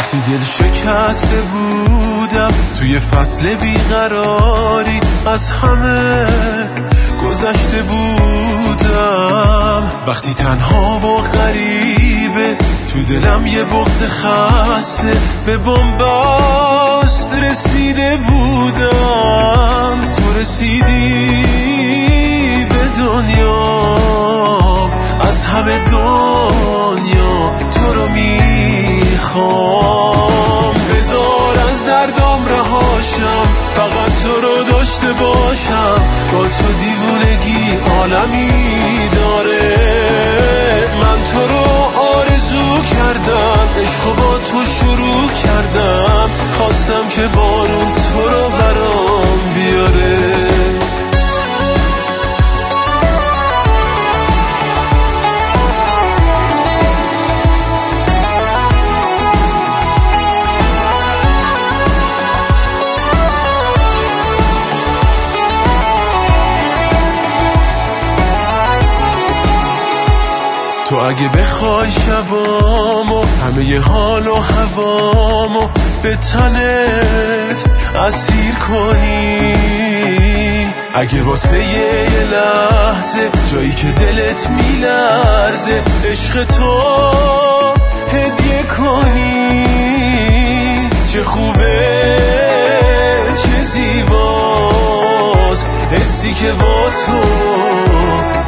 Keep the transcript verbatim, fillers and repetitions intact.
وقتی دل شکسته بودم توی فصل بیقراری از همه گذشته بودم، وقتی تنها و غریبه تو دلم یه بغض خسته به بنبست رسیده بودم، تو رسیدی به دنیا، از همه دنیا تو رو میخوام، بذار از دردام رهاشم، فقط تو رو داشته باشم، با تو دیوونگی عالمی داره، من تو رو آرزو کردم، عشقو با تو شروع کردم، خواستم که بارون تو رو برام بیاره. تو اگه بخوای شبامو همه ی حال و هوامو به تنت اسیر کنی، اگه واسه یه لحظه جایی که دلت میلرزه عشق تو هدیه کنی، چه خوبه چه زیباست حسی که با تو